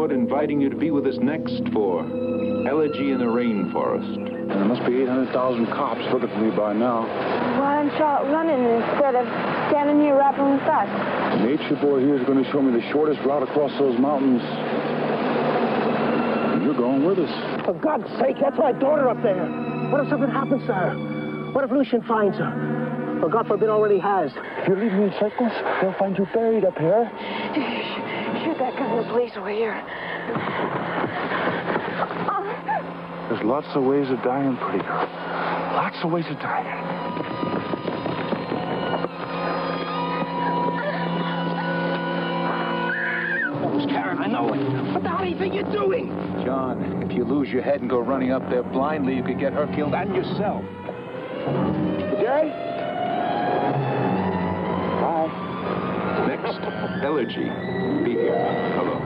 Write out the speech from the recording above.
billboard inviting you to be with us next for Elegy in the Rainforest. And there must be 800,000 cops looking for me by now. Why aren't you out running instead of standing here rapping with us? The nature boy here is going to show me the shortest route across those mountains. And you're going with us. For God's sake, that's my daughter up there. What if something happens to her? What if Lucian finds her? Or God forbid already has. If you leave me in circles, they'll find you buried up here. Shoot that gun, the police over here. There's lots of ways of dying, pretty girl. Lots of ways of dying. That was Karen, I know it. What the hell do you think you're doing? John, if you lose your head and go running up there blindly, you could get her killed and yourself. Okay? Next, Elegy. Be here. Hello.